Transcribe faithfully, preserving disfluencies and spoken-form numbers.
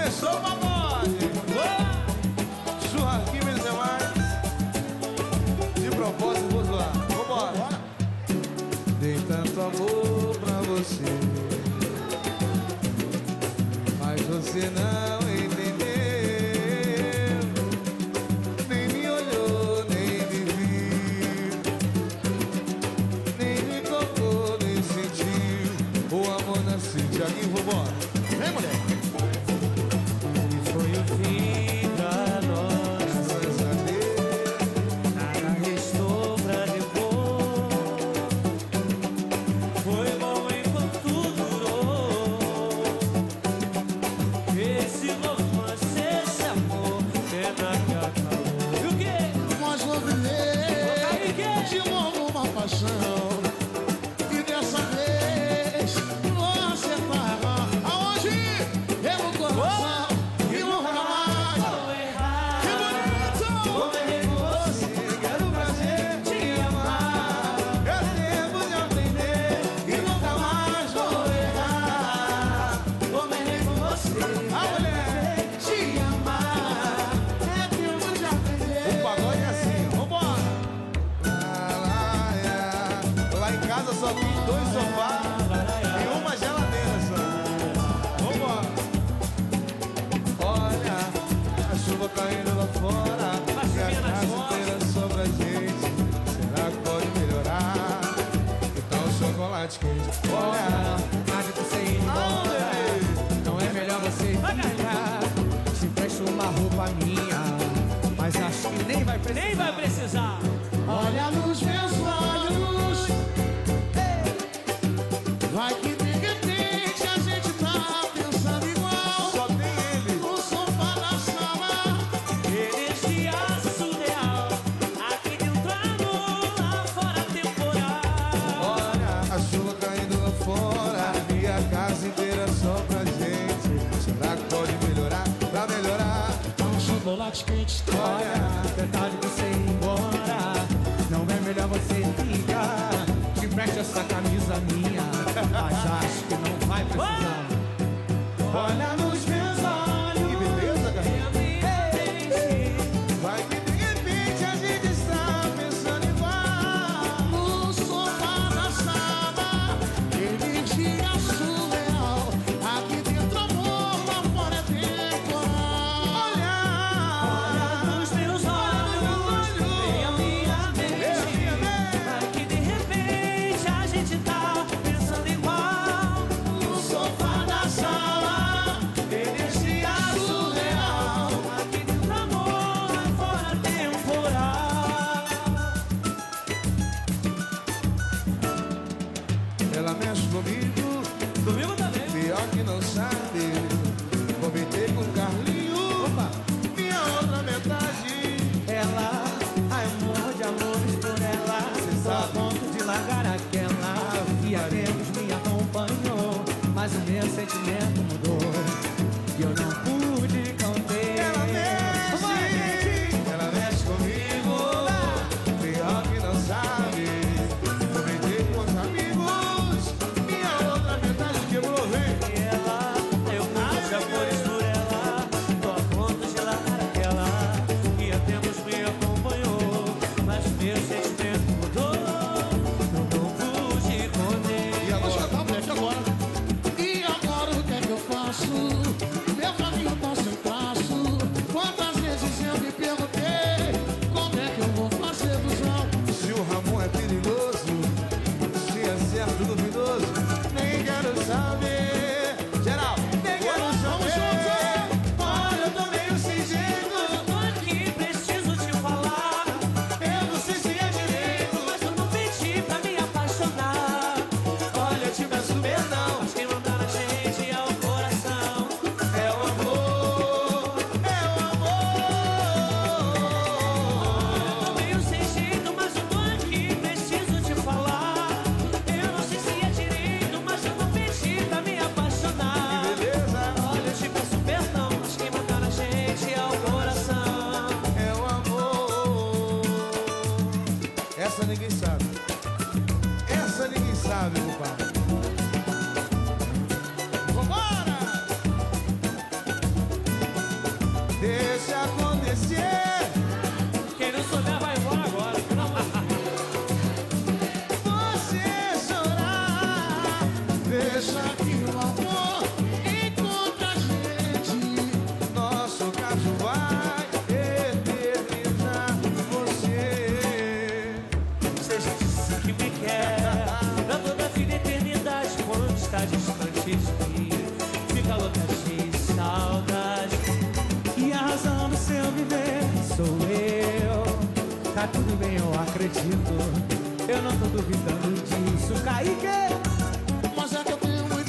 Começou o pagode. Churrasquinho, menos é mais. De propósito, vou zoar. Vambora. Dei tanto amor pra você, mas você não entendeu. Nem me olhou, nem me viu, nem me tocou, nem sentiu o amor nasceu. Tiaguinho, vambora. Vem, mulher. E foi o fim pra nós. Graças a Deus. Nada restou pra depois. Foi bom enquanto durou. Esse romance, esse amor, pena que acabou. E o quê? Mas vou viver de novo uma paixão. E dessa vez você paga aonde? Eu no coração e nunca mais. Que bonito! Vou errei com você, quero prazer te amar. É tempo de aprender e nunca mais vou errar. Vou me errei com você, A mulher, te amar. É tempo de o aprender. pagode é assim, vambora. Lá, lá, lá. Lá em casa só tem dois sofás e uma geladeira só. Vambora. Olha, a chuva caindo lá fora Vai e a subir nas casa costas. inteira só pra gente. Será que pode melhorar? Então chocolate quente. Olha, Tarde você ir embora. Não é melhor você ficar. Te empresto uma roupa minha, mas acho que nem vai precisar. Nem vai precisar. Olha nos meus olhos. Vai que de repente a gente tá pensando igual. só tem ele. No sofá da sala. Energia surreal. Aqui dentro amor, lá fora temporal. Olha, a chuva caindo lá fora e a casa inteira só pra gente. Será que pode melhorar? Pra melhorar. Um chocolate quente. Olha, é tarde você ir embora. Não é melhor você ficar. Te empresto essa camisa minha, mas acho que não vai precisar. Olha nos meus olhos. Que beleza, cara. Vai que de repente a gente está pensando igual. No sofá da sala. Energia surreal. Aqui dentro amor, lá fora é temporal. Olha, Nos meus olhos, vem a minha mente. Vai que de repente a gente tá pensando igual. No sofá da sala. Energia surreal. Aqui dentro amor, lá fora temporal. ela mexe comigo, Domingo também. pior que não sabe. Comentei com o Carlinho, minha outra metade. Ela, ai, eu morro de amores por ela. Só a ponto de largar aquela que há tempos me acompanhou. Mas o meu sentimento mudou e eu não pude conter. Ela mexe, ela mexe comigo, pior que não sabe. Comentei com os amigos, minha outra metade quebrou, vem. E ela, eu morro de amores por ela. Tô a ponto de largar aquela que há tempos me acompanhou. Mas o meu sentimento mudou. Eu não pude conter. E Vou agora? cantar o black agora. E agora o que é que eu faço? Meu caminho tá sem traço. Quantas vezes eu me perguntei como é que eu vou fazer busão? Se o Ramon é perigoso, se é certo duvidoso, nem quero saber. Geral, nem quero saber. Olha, eu tô meio sem jeito. Eu tô aqui, preciso te falar. Eu não sei se é direito, Mas eu não pedi pra me apaixonar. olha, eu te peço perdão. Mas quem manda na gente é o coração. deixa acontecer. Quem não souber vai embora agora, pelo amor de Deus. Você chorar, Deixa que o amor encontra a gente. nosso caso vai eternizar você. Você já disse que me quer pra toda a vida e eternidade. Quando está distante de mim, fica louca cheia de saudade. E a razão do seu viver sou eu. Tá tudo bem, eu acredito. Eu não tô duvidando disso, Kaique. Mas é que eu tenho muito